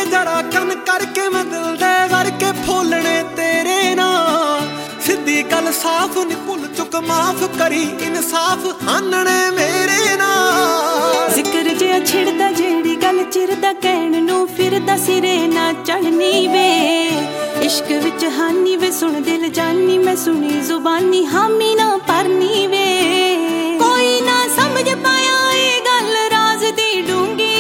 के जड़ा कन करके मैं दिल दे करके फोलने तेरे नाल सिद्धी गल साफ नी भुल चुक माफ करी इंसाफ आनने मेरे नाल जिक्र जे छिड़दा जेड़ी गल चिरदा कहण नूं फिरदा सिरे ना चढ़नी वे इश्क विच हानी वे सुन दिल जानी मैं सुनी जुबानी हामी ना परनी वे कोई ना समझ पाया ए गल राज दी डूंगी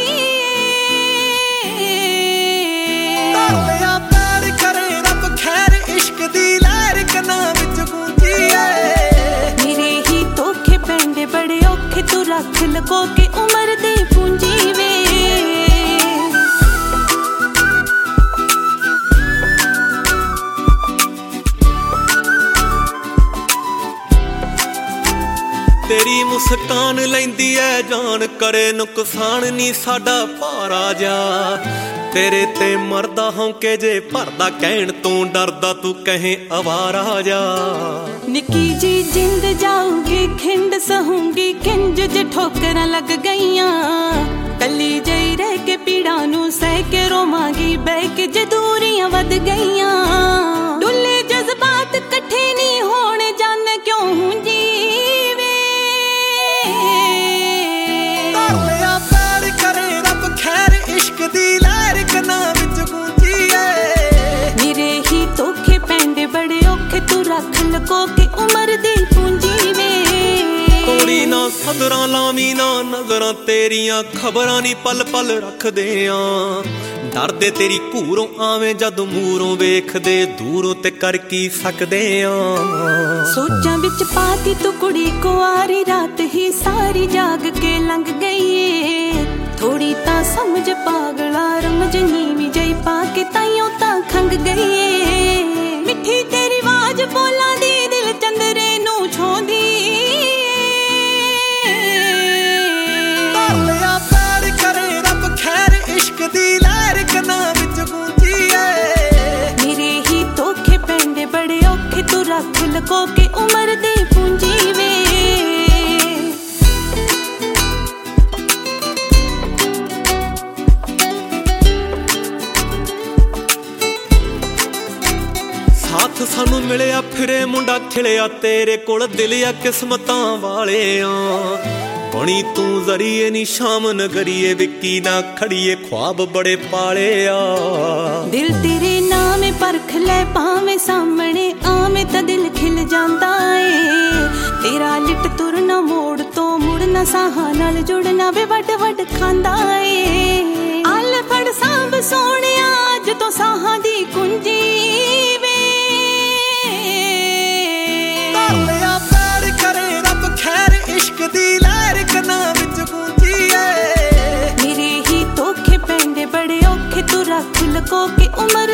कर लिया प्यार करे रब खैर इश्क दी लहर कना विच गूंजी है मेरे ही धोखे पैंदे बड़े औखे तू रख लगो के उम्र दी पूंजी वे तेरी मुस्कान लैंदी है जान करे नुकसान नी साडा भारा जा तेरे ते मरदा होंके जे भरदा कहण तू डरदा तू कहे आवारा जा निकी जी जिंद जाऊंगी खिंड सहूंगी किंज जे ठोकरां लग गईयां कली जई रह के पीड़ा नू सह के रोमांगी बह के जे दूरियां वध गईयां डुले जज्बात कट्ठे नहीं होने जाने क्यों हुंजी इश्क दी लहर कना विच गूंजी है मेरे ही धोखे पैंदे बड़े औखे तू रख लगो के उम्र दी पूंजी वे कोड़ी ना सदरां लावी ना नजरां तेरियां खबरां नी पल पल रखदे आ डरदे तेरी घूरों आवे जद मूरों वेखदे दूरों ते कर की सकदे आ सोचां विच पाती तू कुड़ी कुआरी रात ही सारी जाग के लंघ गई है थोड़ी ता समझ पागला रमज नीवी जई पाके ताइयों ता खंग गई मिठी तेरी आवाज बोला दी दिल चंदरे नू छोंदी कर लिया प्यार करे रब खैर इश्क दी लहर कना विच गूंजी है मेरे ही धोखे पैंदे बड़े औखे तू रख लगो के उम्र दी पूंजी वे साथ सानू मिलिया फिरे मुंडा खिलिया तेरे कोल दिल आ किस्मतां वाले बनी तू जरिए नी शाम नगरिए विक्की ना खड़िए ख्वाब बड़े पाले दिल तेरे नाम परख ले पावे सामने आवे ता दिल खिल जांदा है तेरा लिट तुरना मोड़ तो मुड़ना साहां नाल जुड़ना वे वड वड खांदा है आल फड़ सांभ सोहणिया अज तो साहां दी कुंजी वे कर लिया प्यार करे रब खैर इश्क दी लहर कना विच गूंजी है मेरे ही धोखे पैंदे बड़े औखे तू रख लगो के उम्र